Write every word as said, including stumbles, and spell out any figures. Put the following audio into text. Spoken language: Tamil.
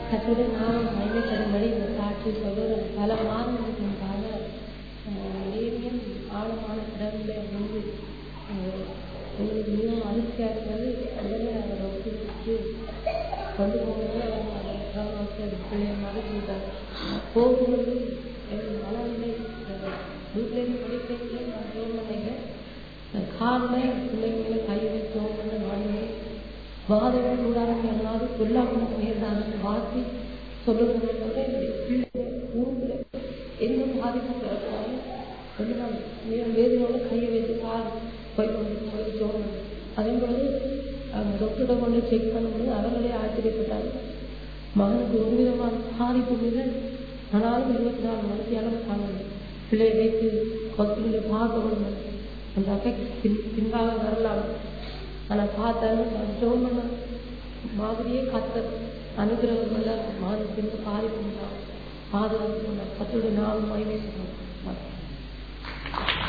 கத்துடைய நாமம் மகிமைப்படும்படி இந்த சாட்சி சொல்லுறோம். பல மாதங்களுக்காக ஏரியும் ஆழமான கடவுளை வந்து எங்களுக்கு மிகவும் அதிர்ச்சியாக இருக்கிறது. உடனே அவரை ஒப்புவிச்சு கொண்டு போகும்போது அவர் அதை பிள்ளைய மறுத்துட்டார். போகும்போது எங்கள் மனநிலை வீட்டிலேருந்து படிக்கிறதுல நான் சோழனைங்க காரணம் பிள்ளைங்களை கை வைத்து சோழனை மனநிலை வாதம் கூடாரம் எல்லாரும் சொல்லாமல் உயர்ந்தாங்க வாசி சொல்லுவதை தவிர பிள்ளைகள் ஊரில் என்ன பாதிப்பு பிறப்பாலும் வந்து நான் வேதனோட கையை வைத்து கால் போய் கொண்டு போய் சோழணும். அதே போது டாக்டரை கொண்டு செக் பண்ணும்போது அவர்களே ஆச்சரியப்பட்டாங்க. மகனுக்கு ஒரு விதமான பாதிப்பு இல்லை, ஆனாலும் இருபத்தி நாலு மணிக்கு இழந்தாங்க. பிள்ளையை வைத்து ஹாஸ்பிட்டலை பார்க்கணும் அந்த அஃபெக்ட் பின் பின்பாக வரலாம். ஆனால் பார்த்தாலும் சோழன மாதிரியே கத்த அனுகிரகம் எல்லாம் மகனுக்கு பாதிப்பு பாதுகாப்பு கத்தோட நாள் மகிமை